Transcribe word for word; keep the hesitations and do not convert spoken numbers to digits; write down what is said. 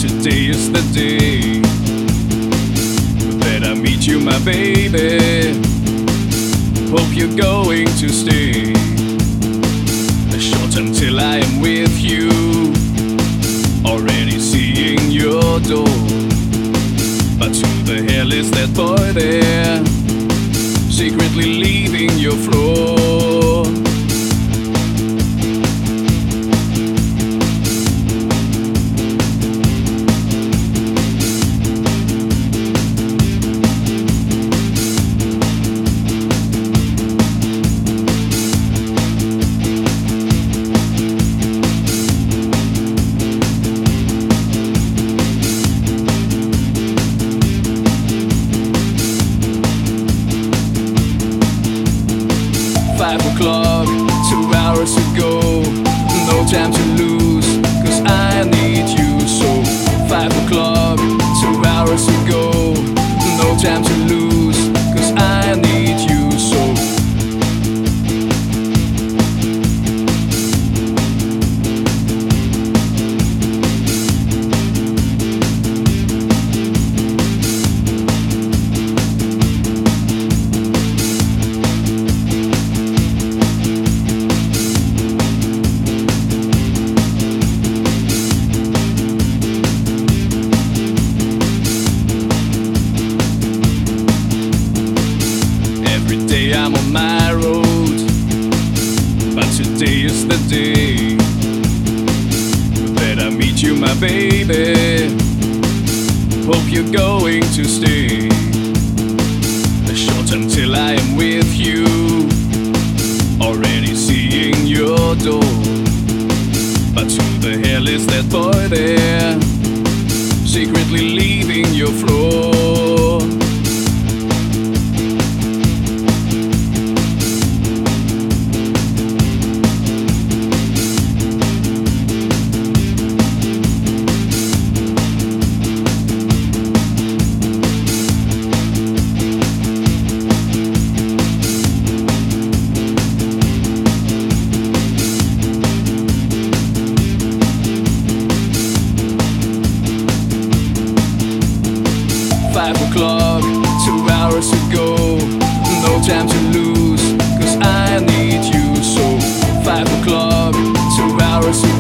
today is the day that I meet you, my baby. Hope you're going to stay short until I am with you. Already seeing your door, but who the hell is that boy there, secretly leaving your floor? Five o'clock, two hours ago. No time to lose, cause I need you so. Five o'clock, two hours ago. No time to lose, cause I need you so. I'm on my road, but today is the day that I meet you, my baby. Hope you're going to stay short until I am with you. Already seeing your door, but who the hell is that boy there, secretly leaving your floor? Five o'clock, two hours ago. No time to lose, cause I need you so. Five o'clock, two hours ago.